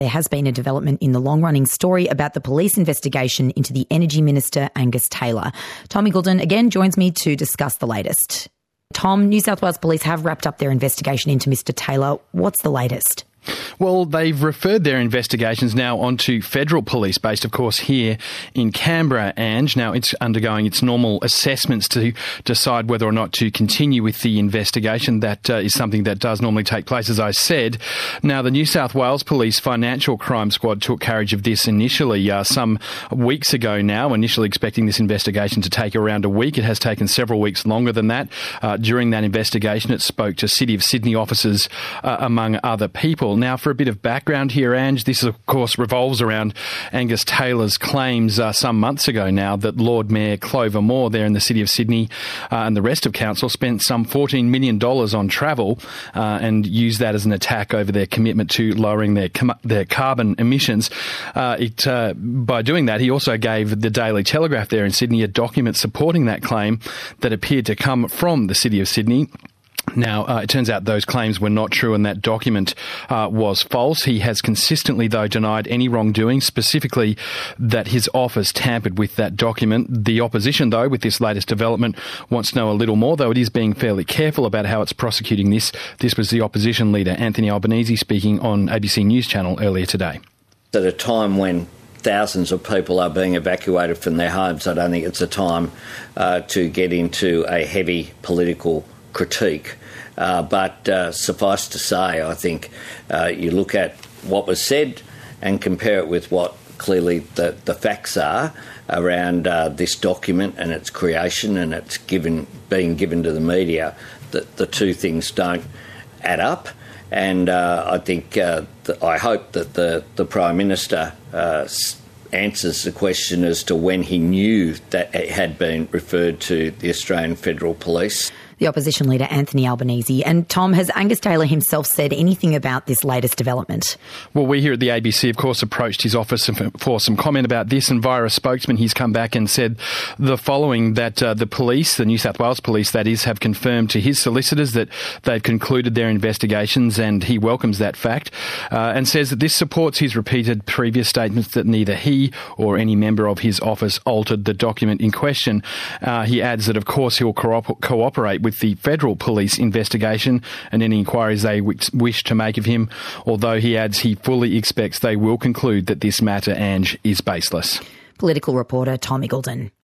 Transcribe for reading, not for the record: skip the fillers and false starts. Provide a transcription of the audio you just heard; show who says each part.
Speaker 1: There has been a development in the long-running story about the police investigation into the Energy Minister, Angus Taylor. Tom Eagledon again joins me to discuss the latest. Tom, New South Wales Police have wrapped up their investigation into Mr Taylor. What's the latest?
Speaker 2: Well, they've referred their investigations now onto federal police, based, of course, here in Canberra, Ange. Now, it's undergoing its normal assessments to decide whether or not to continue with the investigation. That is something that does normally take place, as I said. Now, the New South Wales Police Financial Crime Squad took carriage of this initially some weeks ago now, initially expecting this investigation to take around a week. It has taken several weeks longer than that. During that investigation, it spoke to City of Sydney officers, among other people. Now, for a bit of background here, Ange, this, of course, revolves around Angus Taylor's claims some months ago now that Lord Mayor Clover Moore there in the City of Sydney and the rest of council spent some $14 million on travel and used that as an attack over their commitment to lowering their carbon emissions. By doing that, he also gave the Daily Telegraph there in Sydney a document supporting that claim that appeared to come from the City of Sydney. Now, it turns out those claims were not true and that document was false. He has consistently, though, denied any wrongdoing, specifically that his office tampered with that document. The opposition, though, with this latest development, wants to know a little more, though it is being fairly careful about how it's prosecuting this. This was the opposition leader, Anthony Albanese, speaking on ABC News Channel earlier today.
Speaker 3: At a time when thousands of people are being evacuated from their homes, I don't think it's a time to get into a heavy political critique. But suffice to say, I think you look at what was said and compare it with what clearly the facts are around this document and its creation and its being given to the media, that the two things don't add up. And I think I hope that the Prime Minister answers the question as to when he knew that it had been referred to the Australian Federal Police.
Speaker 1: The opposition leader, Anthony Albanese. And Tom, has Angus Taylor himself said anything about this latest development?
Speaker 2: Well, we here at the ABC, of course, approached his office for some comment about this, and via a spokesman, he's come back and said the following, that the police, the New South Wales Police, that is, have confirmed to his solicitors that they've concluded their investigations, and he welcomes that fact, and says that this supports his repeated previous statements that neither he or any member of his office altered the document in question. He adds that, of course, he'll cooperate with the federal police investigation and any inquiries they wish to make of him, although he adds he fully expects they will conclude that this matter, Ange, is baseless.
Speaker 1: Political reporter Tom Eagledon.